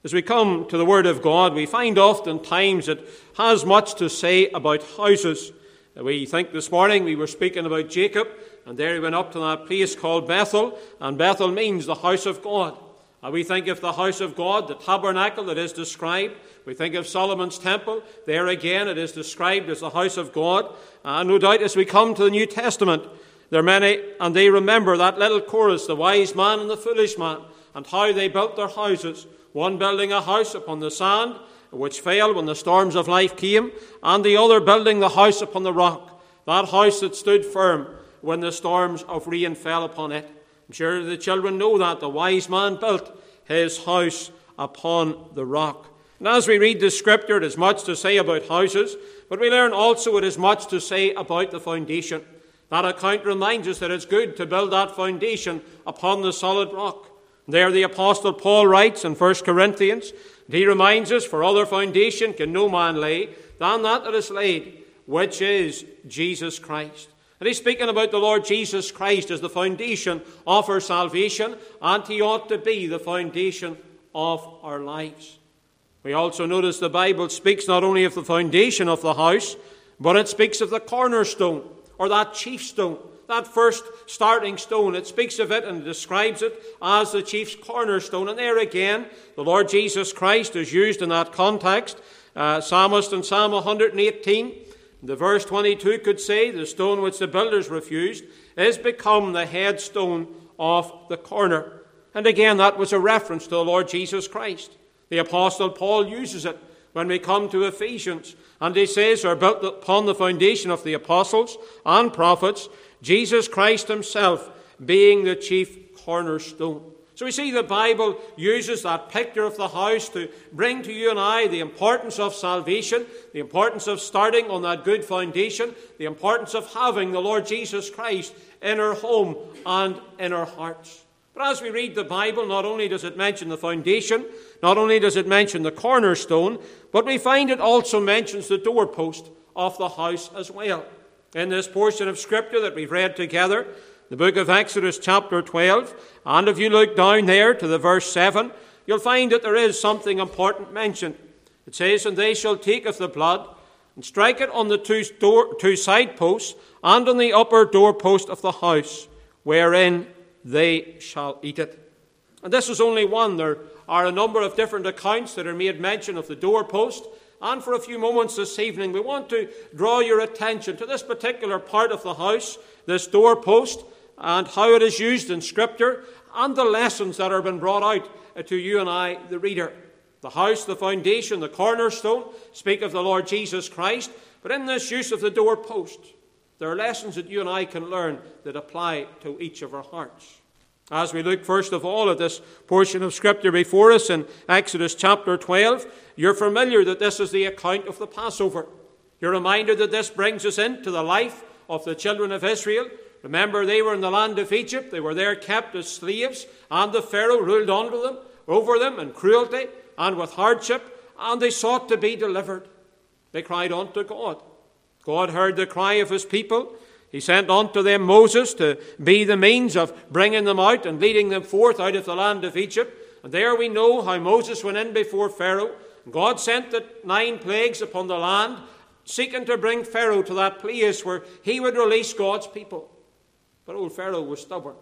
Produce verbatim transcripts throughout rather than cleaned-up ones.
As we come to the Word of God, we find oftentimes it has much to say about houses. We think this morning we were speaking about Jacob, and there he went up to that place called Bethel, and Bethel means the house of God. And we think of the house of God, the tabernacle that is described. We think of Solomon's temple. There again it is described as the house of God. And no doubt as we come to the New Testament, there are many, and they remember that little chorus, the wise man and the foolish man, and how they built their houses. One building a house upon the sand, which fell when the storms of life came, and the other building the house upon the rock, that house that stood firm when the storms of rain fell upon it. I'm sure the children know that. The wise man built his house upon the rock. And as we read the scripture, it is much to say about houses, but we learn also it is much to say about the foundation. That account reminds us that it's good to build that foundation upon the solid rock. There the Apostle Paul writes in First Corinthians, and he reminds us, for other foundation can no man lay than that that is laid, which is Jesus Christ. And he's speaking about the Lord Jesus Christ as the foundation of our salvation, and he ought to be the foundation of our lives. We also notice the Bible speaks not only of the foundation of the house, but it speaks of the cornerstone, or that chief stone, that first starting stone. It speaks of it and describes it as the chief cornerstone. And there again, the Lord Jesus Christ is used in that context. Uh, Psalmist in Psalm one eighteen, the verse twenty-two could say, the stone which the builders refused is become the headstone of the corner. And again, that was a reference to the Lord Jesus Christ. The Apostle Paul uses it when we come to Ephesians. And he says, are built upon the foundation of the apostles and prophets, Jesus Christ himself being the chief cornerstone. So we see the Bible uses that picture of the house to bring to you and I the importance of salvation, the importance of starting on that good foundation, the importance of having the Lord Jesus Christ in our home and in our hearts. But as we read the Bible, not only does it mention the foundation, not only does it mention the cornerstone, but we find it also mentions the doorpost of the house as well. In this portion of Scripture that we've read together, the book of Exodus chapter twelve, and if you look down there to the verse seven, you'll find that there is something important mentioned. It says, and they shall take of the blood, and strike it on the two, door, two side posts, and on the upper doorpost of the house, wherein they shall eat it. And this is only one. There are a number of different accounts that are made mention of the doorpost. And for a few moments this evening, we want to draw your attention to this particular part of the house, this doorpost, and how it is used in Scripture, and the lessons that are being brought out to you and I, the reader. The house, the foundation, the cornerstone speak of the Lord Jesus Christ, but in this use of the doorpost, there are lessons that you and I can learn that apply to each of our hearts. As we look first of all at this portion of Scripture before us in Exodus chapter twelve, you're familiar that this is the account of the Passover. You're reminded that this brings us into the life of the children of Israel. Remember, they were in the land of Egypt. They were there kept as slaves, and the Pharaoh ruled under them, over them in cruelty and with hardship, and they sought to be delivered. They cried unto God. God heard the cry of his people. He sent unto them Moses to be the means of bringing them out and leading them forth out of the land of Egypt. And there we know how Moses went in before Pharaoh. God sent the nine plagues upon the land, seeking to bring Pharaoh to that place where he would release God's people. But old Pharaoh was stubborn.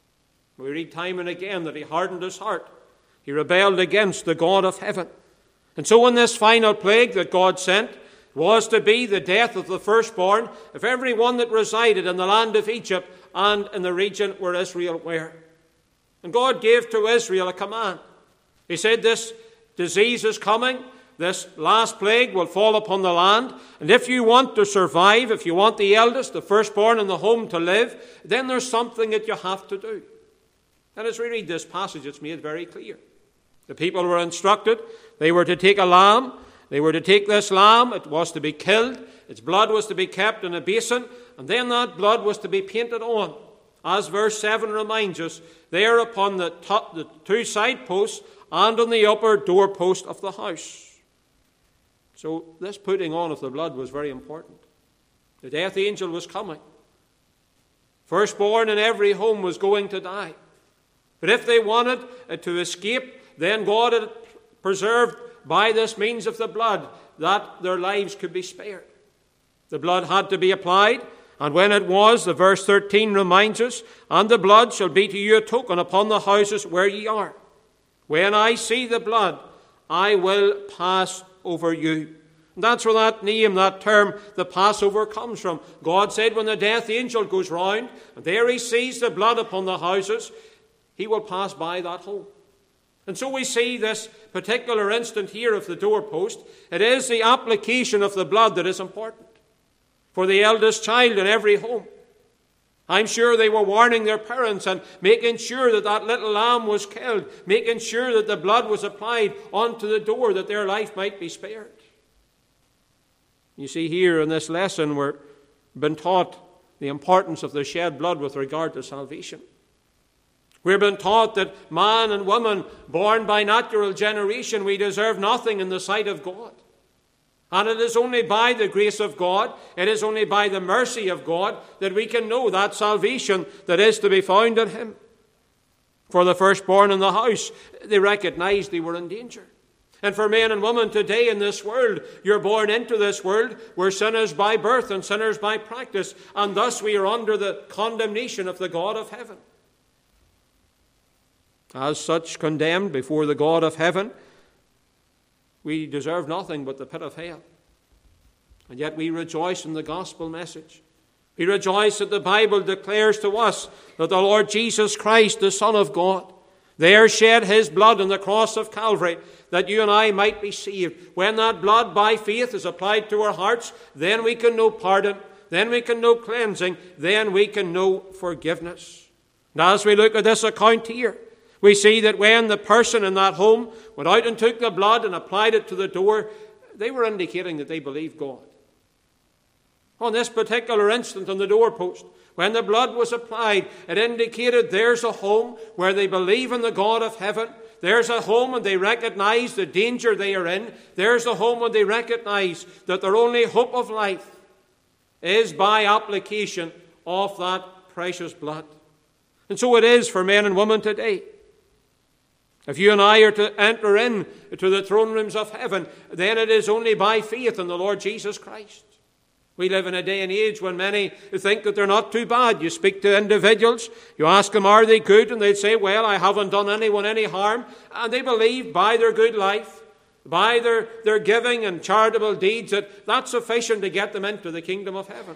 We read time and again that he hardened his heart. He rebelled against the God of heaven. And so in this final plague that God sent, was to be the death of the firstborn of every one that resided in the land of Egypt and in the region where Israel were. And God gave to Israel a command. He said, this disease is coming, this last plague will fall upon the land, and if you want to survive, if you want the eldest, the firstborn in the home to live, then there's something that you have to do. And as we read this passage, it's made very clear. The people were instructed, they were to take a lamb. They were to take this lamb, it was to be killed, its blood was to be kept in a basin, and then that blood was to be painted on. As verse seven reminds us, there upon the, top, the two side posts and on the upper doorpost of the house. So this putting on of the blood was very important. The death angel was coming. Firstborn in every home was going to die. But if they wanted to escape, then God had preserved by this means of the blood, that their lives could be spared. The blood had to be applied, and when it was, the verse thirteen reminds us, and the blood shall be to you a token upon the houses where ye are. When I see the blood, I will pass over you. And that's where that name, that term, the Passover, comes from. God said when the death angel goes round, and there he sees the blood upon the houses, he will pass by that home. And so we see this particular instant here of the doorpost. It is the application of the blood that is important for the eldest child in every home. I'm sure they were warning their parents and making sure that that little lamb was killed, making sure that the blood was applied onto the door that their life might be spared. You see, here in this lesson, we're been taught the importance of the shed blood with regard to salvation. We've been taught that man and woman born by natural generation, we deserve nothing in the sight of God. And it is only by the grace of God, it is only by the mercy of God that we can know that salvation that is to be found in Him. For the firstborn in the house, they recognized they were in danger. And for men and women today in this world, you're born into this world, we're sinners by birth and sinners by practice, and thus we are under the condemnation of the God of heaven. As such, condemned before the God of heaven, we deserve nothing but the pit of hell. And yet we rejoice in the gospel message. We rejoice that the Bible declares to us that the Lord Jesus Christ, the Son of God, there shed His blood on the cross of Calvary, that you and I might be saved. When that blood by faith is applied to our hearts, then we can know pardon, then we can know cleansing, then we can know forgiveness. And as we look at this account here, we see that when the person in that home went out and took the blood and applied it to the door, they were indicating that they believed God. On this particular instant on the doorpost, when the blood was applied, it indicated there's a home where they believe in the God of heaven. There's a home and they recognize the danger they are in. There's a home and they recognize that their only hope of life is by application of that precious blood. And so it is for men and women today. If you and I are to enter in to the throne rooms of heaven, then it is only by faith in the Lord Jesus Christ. We live in a day and age when many think that they're not too bad. You speak to individuals, you ask them, are they good? And they'd say, well, I haven't done anyone any harm. And they believe by their good life, by their, their giving and charitable deeds, that that's sufficient to get them into the kingdom of heaven.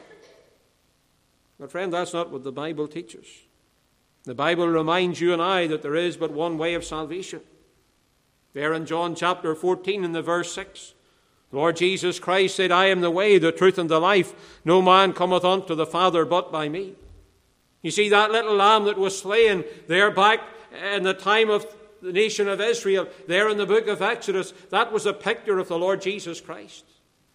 But friend, that's not what the Bible teaches. The Bible reminds you and I that there is but one way of salvation. There in John chapter fourteen in the verse six, the Lord Jesus Christ said, I am the way, the truth, and the life. No man cometh unto the Father but by me. You see, that little lamb that was slain there back in the time of the nation of Israel, there in the book of Exodus, that was a picture of the Lord Jesus Christ.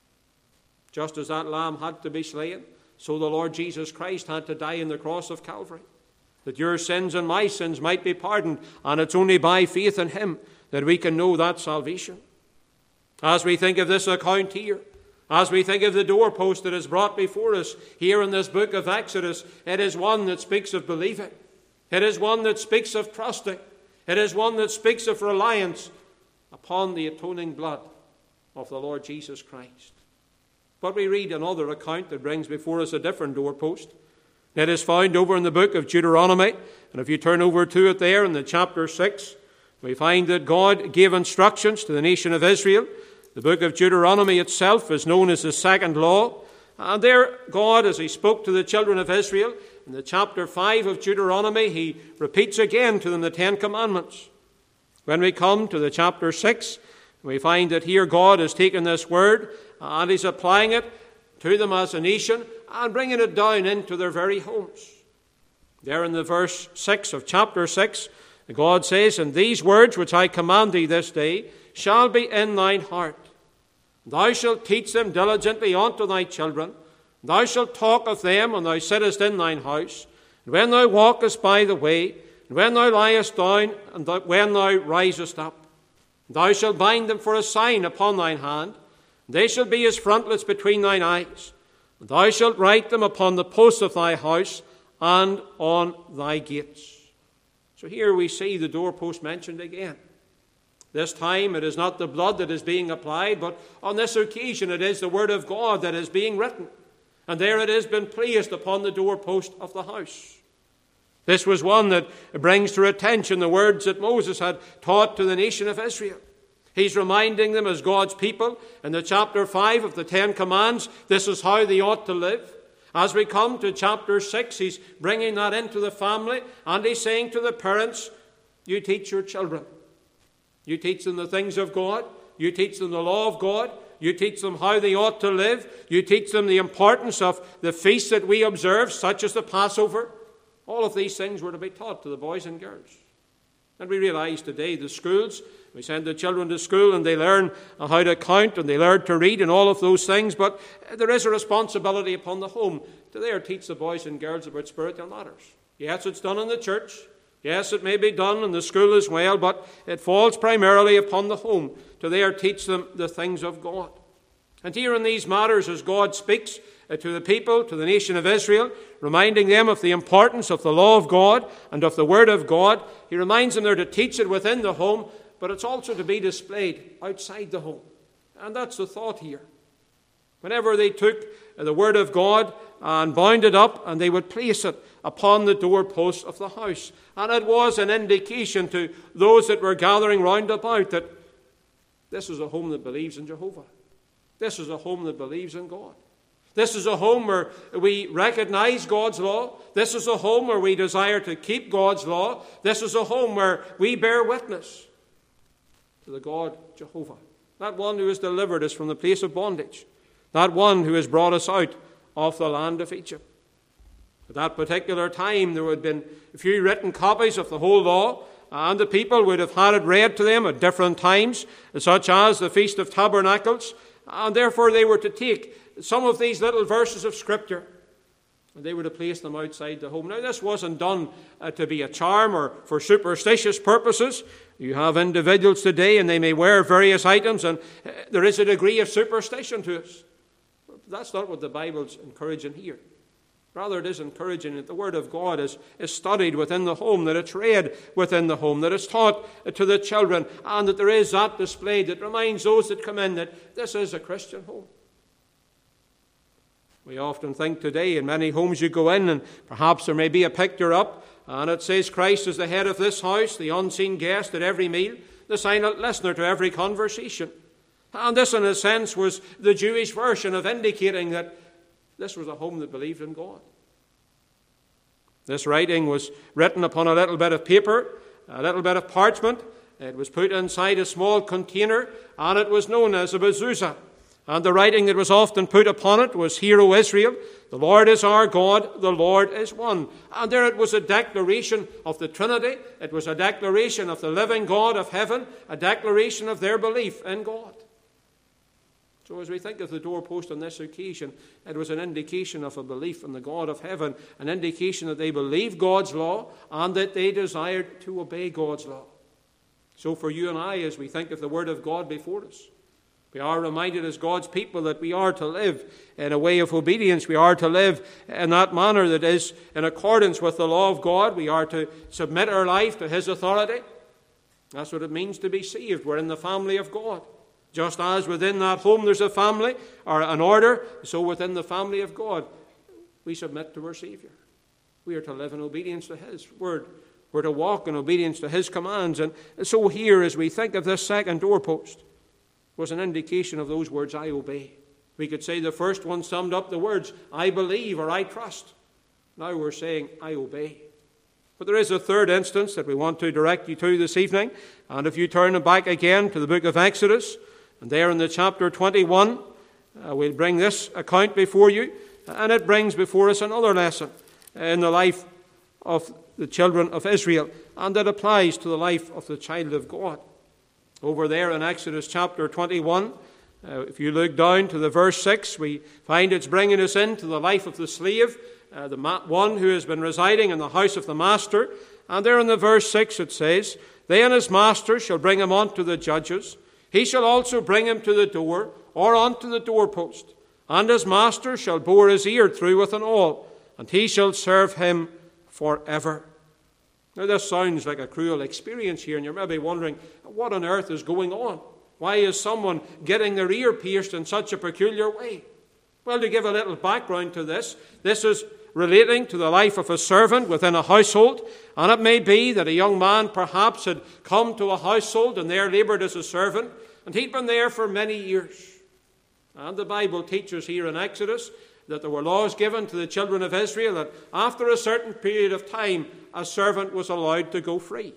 Just as that lamb had to be slain, so the Lord Jesus Christ had to die on the cross of Calvary, that your sins and my sins might be pardoned, and it's only by faith in Him that we can know that salvation. As we think of this account here, as we think of the doorpost that is brought before us here in this book of Exodus, it is one that speaks of believing. It is one that speaks of trusting. It is one that speaks of reliance upon the atoning blood of the Lord Jesus Christ. But we read another account that brings before us a different doorpost. It is found over in the book of Deuteronomy, and if you turn over to it there in the chapter six, we find that God gave instructions to the nation of Israel. The book of Deuteronomy itself is known as the second law, and there God, as He spoke to the children of Israel, in the chapter five of Deuteronomy, He repeats again to them the Ten Commandments. When we come to the chapter six, we find that here God has taken this word and He's applying it to them as a nation and bringing it down into their very homes. There in the verse six of chapter six, God says, and these words which I command thee this day shall be in thine heart. Thou shalt teach them diligently unto thy children. Thou shalt talk of them when thou sittest in thine house, and when thou walkest by the way, and when thou liest down, and when thou risest up. Thou shalt bind them for a sign upon thine hand, and they shall be as frontlets between thine eyes. And thou shalt write them upon the posts of thy house and on thy gates. So here we see the doorpost mentioned again. This time it is not the blood that is being applied, but on this occasion it is the word of God that is being written. And there it has been placed upon the doorpost of the house. This was one that brings to attention the words that Moses had taught to the nation of Israel. He's reminding them as God's people in the chapter five of the Ten Commands, this is how they ought to live. As we come to chapter six, he's bringing that into the family, and he's saying to the parents, you teach your children. You teach them the things of God. You teach them the law of God. You teach them how they ought to live. You teach them the importance of the feasts that we observe, such as the Passover. All of these things were to be taught to the boys and girls. And we realize today the schools, we send the children to school and they learn how to count and they learn to read and all of those things. But there is a responsibility upon the home to there teach the boys and girls about spiritual matters. Yes, it's done in the church. Yes, it may be done in the school as well, but it falls primarily upon the home to there teach them the things of God. And here in these matters, as God speaks to the people, to the nation of Israel, reminding them of the importance of the law of God and of the word of God, he reminds them they're to teach it within the home, but it's also to be displayed outside the home. And that's the thought here. Whenever they took the word of God and bound it up, and they would place it upon the doorposts of the house. And it was an indication to those that were gathering round about that this is a home that believes in Jehovah. This is a home that believes in God. This is a home where we recognize God's law. This is a home where we desire to keep God's law. This is a home where we bear witness to the God Jehovah. That one who has delivered us from the place of bondage. That one who has brought us out of the land of Egypt. At that particular time, there would have been a few written copies of the whole law, and the people would have had it read to them at different times, such as the Feast of Tabernacles, and therefore they were to take some of these little verses of Scripture, and they would have placed them outside the home. Now, this wasn't done uh, to be a charm or for superstitious purposes. You have individuals today, and they may wear various items, and uh, there is a degree of superstition to us. That's not what the Bible's encouraging here. Rather, it is encouraging that the Word of God is, is studied within the home, that it's read within the home, that it's taught to the children, and that there is that displayed that reminds those that come in that this is a Christian home. We often think today in many homes you go in and perhaps there may be a picture up and it says Christ is the head of this house, the unseen guest at every meal, the silent listener to every conversation. And this, in a sense, was the Jewish version of indicating that this was a home that believed in God. This writing was written upon a little bit of paper, a little bit of parchment. It was put inside a small container, and it was known as a mezuzah. And the writing that was often put upon it was, Hear, O Israel, the Lord is our God, the Lord is one. And there it was a declaration of the Trinity. It was a declaration of the living God of heaven, a declaration of their belief in God. So as we think of the doorpost on this occasion, it was an indication of a belief in the God of heaven, an indication that they believed God's law and that they desired to obey God's law. So for you and I, as we think of the Word of God before us, we are reminded as God's people that we are to live in a way of obedience. We are to live in that manner that is in accordance with the law of God. We are to submit our life to His authority. That's what it means to be saved. We're in the family of God. Just as within that home there's a family or an order, so within the family of God, we submit to our Savior. We are to live in obedience to His word. We're to walk in obedience to His commands. And so here, as we think of this second doorpost, was an indication of those words, I obey. We could say the first one summed up the words, I believe or I trust. Now we're saying, I obey. But there is a third instance that we want to direct you to this evening. And if you turn back again to the book of Exodus, and there in the chapter twenty-one, uh, we'll bring this account before you. And it brings before us another lesson in the life of the children of Israel. And that applies to the life of the child of God. Over there in Exodus chapter twenty-one, uh, if you look down to the verse six, we find it's bringing us into the life of the slave, uh, the ma- one who has been residing in the house of the master. And there in the verse six it says, Then his master shall bring him unto the judges. He shall also bring him to the door, or unto the doorpost. And his master shall bore his ear through with an awl, and he shall serve him forever. Now, this sounds like a cruel experience here, and you're maybe wondering, what on earth is going on? Why is someone getting their ear pierced in such a peculiar way? Well, to give a little background to this, this is relating to the life of a servant within a household, and it may be that a young man perhaps had come to a household and there laboured as a servant, and he'd been there for many years. And the Bible teaches here in Exodus that there were laws given to the children of Israel that after a certain period of time, a servant was allowed to go free.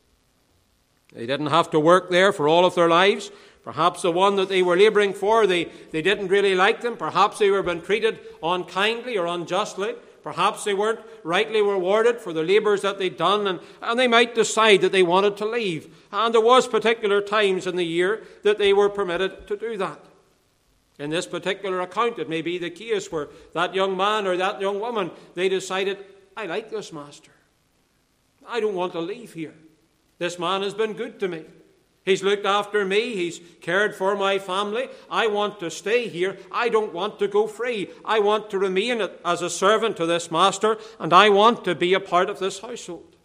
They didn't have to work there for all of their lives. Perhaps the one that they were labouring for, they, they didn't really like them. Perhaps they were being treated unkindly or unjustly. Perhaps they weren't rightly rewarded for the labours that they'd done, and, and they might decide that they wanted to leave. And there was particular times in the year that they were permitted to do that. In this particular account, it may be the case where that young man or that young woman, they decided, I like this master. I don't want to leave here. This man has been good to me. He's looked after me. He's cared for my family. I want to stay here. I don't want to go free. I want to remain as a servant to this master, and I want to be a part of this household.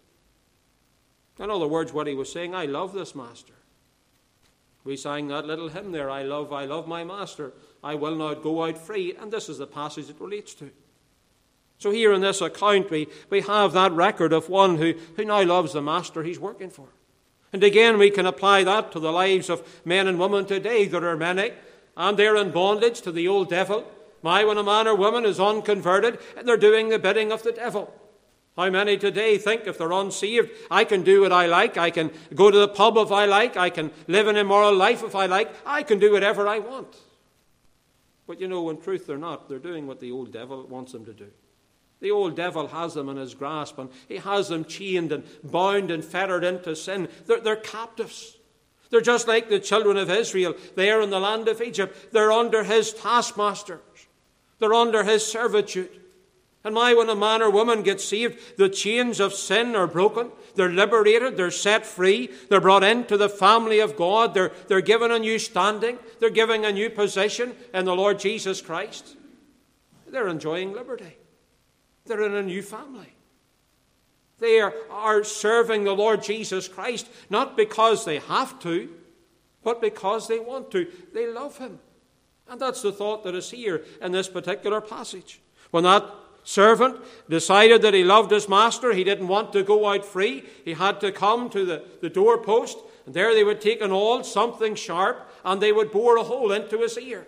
In other words, what he was saying, I love this master. We sang that little hymn there, I love, I love my master. I will not go out free. And this is the passage it relates to. So here in this account, we, we have that record of one who, who now loves the master he's working for. And again, we can apply that to the lives of men and women today. There are many, and they're in bondage to the old devil. My, when a man or woman is unconverted, and they're doing the bidding of the devil. How many today think if they're unsaved, I can do what I like, I can go to the pub if I like, I can live an immoral life if I like, I can do whatever I want. But you know, in truth they're not. They're doing what the old devil wants them to do. The old devil has them in his grasp, and he has them chained and bound and fettered into sin. They're, they're captives. They're just like the children of Israel there in the land of Egypt. They're under his taskmasters. They're under his servitude. And my, when a man or woman gets saved, the chains of sin are broken. They're liberated. They're set free. They're brought into the family of God. They're, they're given a new standing. They're given a new position in the Lord Jesus Christ. They're enjoying liberty. They're in a new family. They are, are serving the Lord Jesus Christ, not because they have to, but because they want to. They love him. And that's the thought that is here in this particular passage. When that servant decided that he loved his master, he didn't want to go out free, he had to come to the, the doorpost, and there they would take an awl, something sharp, and they would bore a hole into his ear.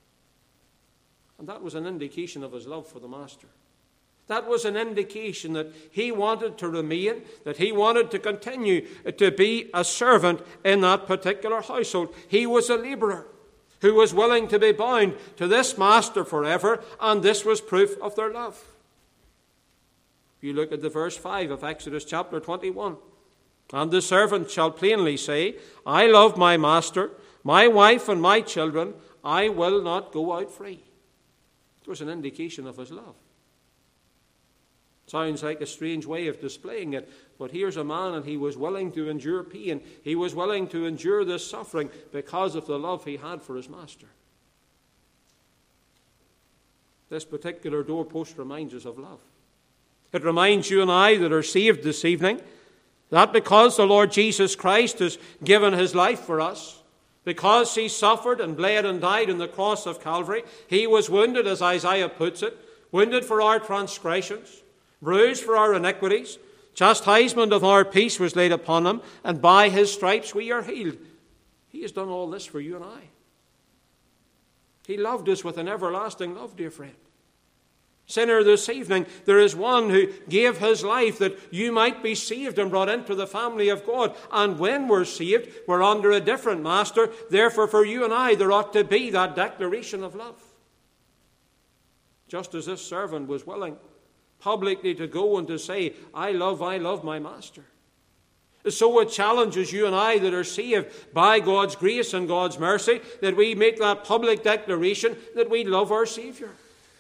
And that was an indication of his love for the master. That was an indication that he wanted to remain, that he wanted to continue to be a servant in that particular household. He was a labourer who was willing to be bound to this master forever, and this was proof of their love. If you look at the verse five of Exodus chapter twenty-one, and the servant shall plainly say, I love my master, my wife and my children, I will not go out free. It was an indication of his love. Sounds like a strange way of displaying it, but here's a man, and he was willing to endure pain. He was willing to endure this suffering because of the love he had for his master. This particular doorpost reminds us of love. It reminds you and I that are saved this evening that because the Lord Jesus Christ has given his life for us, because he suffered and bled and died on the cross of Calvary, he was wounded, as Isaiah puts it, wounded for our transgressions, bruised for our iniquities. Chastisement of our peace was laid upon him, and by his stripes we are healed. He has done all this for you and I. He loved us with an everlasting love, dear friend. Sinner, this evening, there is one who gave his life that you might be saved and brought into the family of God. And when we're saved, we're under a different master. Therefore, for you and I, there ought to be that declaration of love. Just as this servant was willing publicly to go and to say, I love, I love my master. So it challenges you and I that are saved by God's grace and God's mercy, that we make that public declaration that we love our Savior.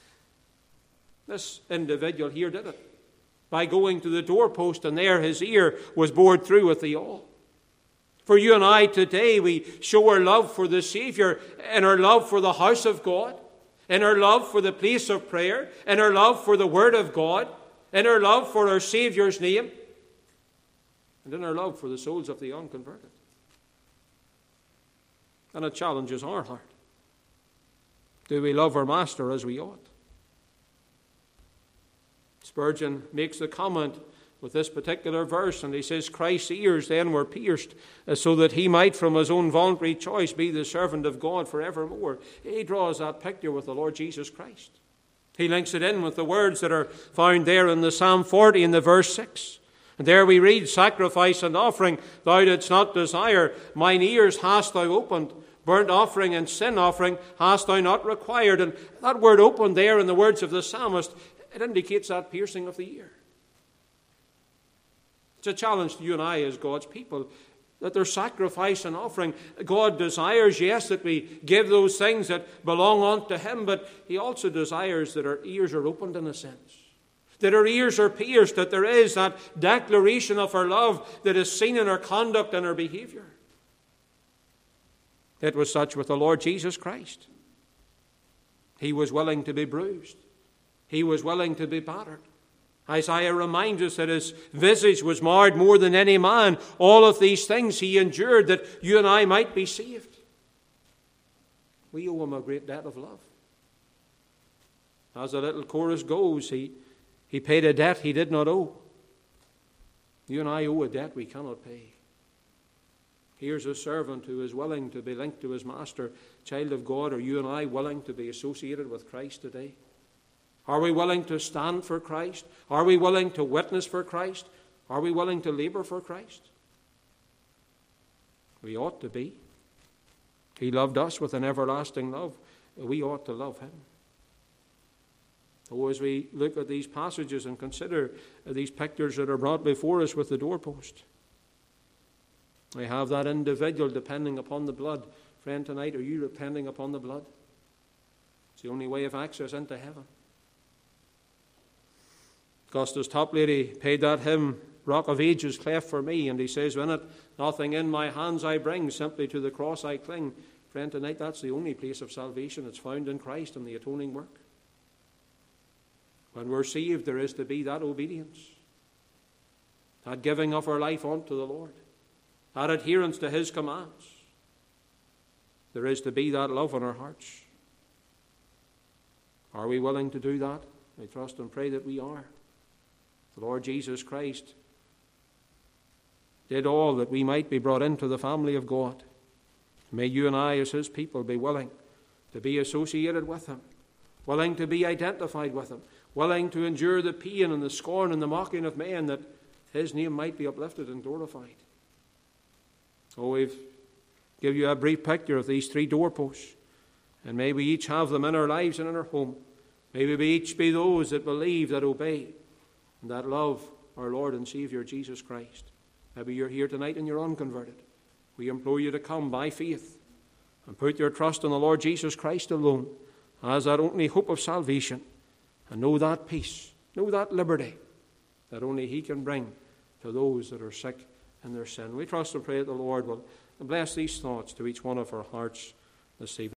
This individual here did it by going to the doorpost, and there his ear was bored through with the awl. For you and I today, we show our love for the Savior and our love for the house of God, in our love for the place of prayer, in our love for the Word of God, in our love for our Saviour's name. and in our love for the souls of the unconverted. And it challenges our heart. Do we love our Master as we ought? Spurgeon makes the comment with this particular verse, and he says, Christ's ears then were pierced, uh, so that he might from his own voluntary choice be the servant of God forevermore. He draws that picture with the Lord Jesus Christ. He links it in with the words that are found there in the Psalm forty in the verse six. And there we read, sacrifice and offering thou didst not desire, mine ears hast thou opened, burnt offering and sin offering hast thou not required. And that word opened there in the words of the psalmist, it indicates that piercing of the ear. It's a challenge to you and I as God's people, that there's sacrifice and offering. God desires, yes, that we give those things that belong unto him, but he also desires that our ears are opened in a sense, that our ears are pierced, that there is that declaration of our love that is seen in our conduct and our behavior. It was such with the Lord Jesus Christ. He was willing to be bruised. He was willing to be battered. Isaiah reminds us that his visage was marred more than any man. All of these things he endured that you and I might be saved. We owe him a great debt of love. As the little chorus goes, he, he paid a debt he did not owe. You and I owe a debt we cannot pay. Here's a servant who is willing to be linked to his master. Child of God, are you and I willing to be associated with Christ today? Are we willing to stand for Christ? Are we willing to witness for Christ? Are we willing to labor for Christ? We ought to be. He loved us with an everlasting love. We ought to love him. So as we look at these passages and consider these pictures that are brought before us with the doorpost, we have that individual depending upon the blood. Friend, tonight, are you depending upon the blood? It's the only way of access into heaven. Augustus Toplady paid that hymn, Rock of Ages cleft for me, and he says, in it, nothing in my hands I bring, simply to the cross I cling. Friend, tonight that's the only place of salvation. It's found in Christ and the atoning work. When we're saved, there is to be that obedience, that giving of our life unto the Lord, that adherence to his commands. There is to be that love in our hearts. Are we willing to do that? I trust and pray that we are. The Lord Jesus Christ did all that we might be brought into the family of God. May you and I as his people be willing to be associated with him, willing to be identified with him, willing to endure the pain and the scorn and the mocking of men, that his name might be uplifted and glorified. Oh, we've give you a brief picture of these three doorposts, and may we each have them in our lives and in our home. May we each be those that believe, that obey, and that love our Lord and Savior Jesus Christ. Maybe you're here tonight and you're unconverted. We implore you to come by faith and put your trust in the Lord Jesus Christ alone as that only hope of salvation, and know that peace, know that liberty that only he can bring to those that are sick in their sin. We trust and pray that the Lord will bless these thoughts to each one of our hearts this evening.